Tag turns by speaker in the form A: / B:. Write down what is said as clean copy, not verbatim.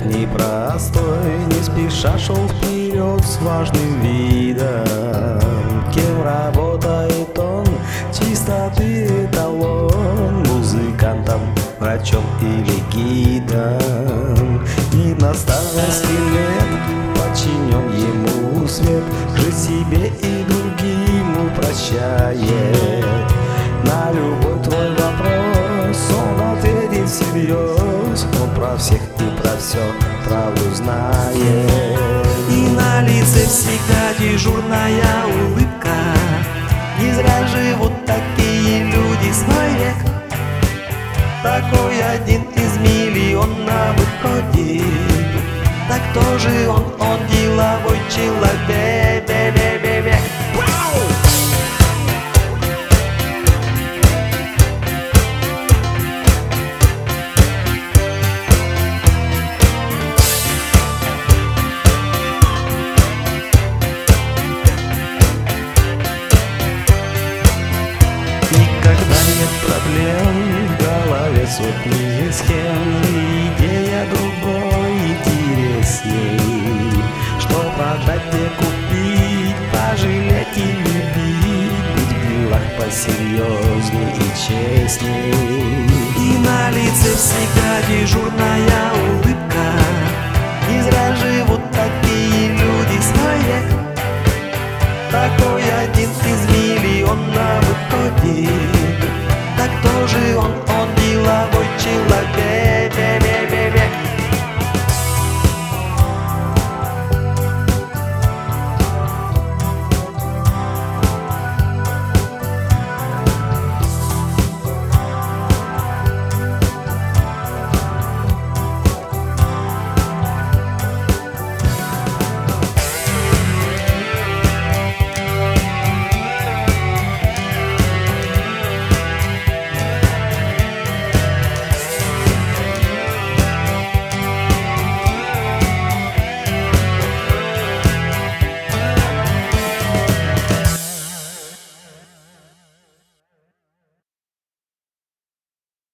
A: непростой, не спеша шел вперед с важным видом. Кем работает он, чистоты эталон, музыкантом, врачом или гидом. И на старости лет подчинен ему свет, жить себе и другим упрощает. На любой твой вопрос он ответит всерьез, он про всех и про все правду знает.
B: И на лице всегда дежурная улыбка, не зря живут такие люди свой век. Такой один из миллиона выходит. Так кто же он деловой человек.
A: Никогда нет проблем, в голове сотни схем, идея другой интересней. Что продать, где купить, пожалеть и любить, быть в делах посерьезней и честней.
B: И на лице всегда дежурная